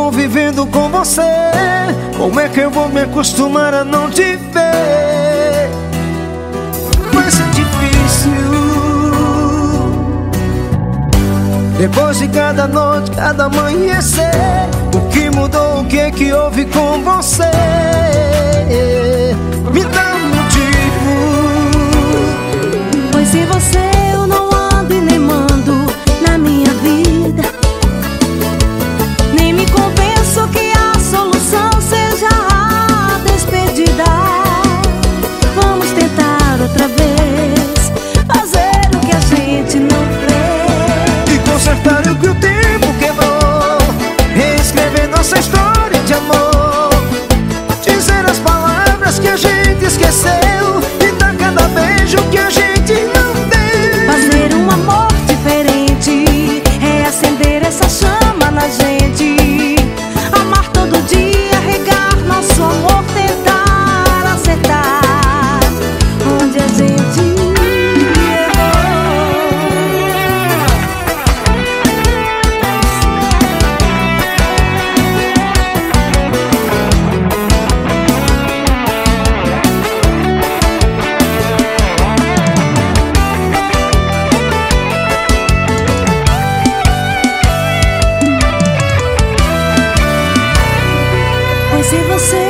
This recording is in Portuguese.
convivendo com você. Como é que eu vou me acostumar a não te ver? Vai ser difícil. Depois de cada noite, cada amanhecer, o que mudou, o que é que houve com você? Me dá um motivo. Pois sem você eu não ando e nem mando na minha vida. Nem me convenço que a solução seja a despedida. Vamos tentar outra vez fazer o que a gente não fez e consertar o que o tempo quebrou, reescrever nossa história de amor, dizer as palavras que a gente esqueceu e dar cada beijo que a gente não deu. Fazer um amor diferente, reacender essa chama na gente. Amar todo dia, regar nosso amor, tentar acertar onde a gente errou. Pois sem você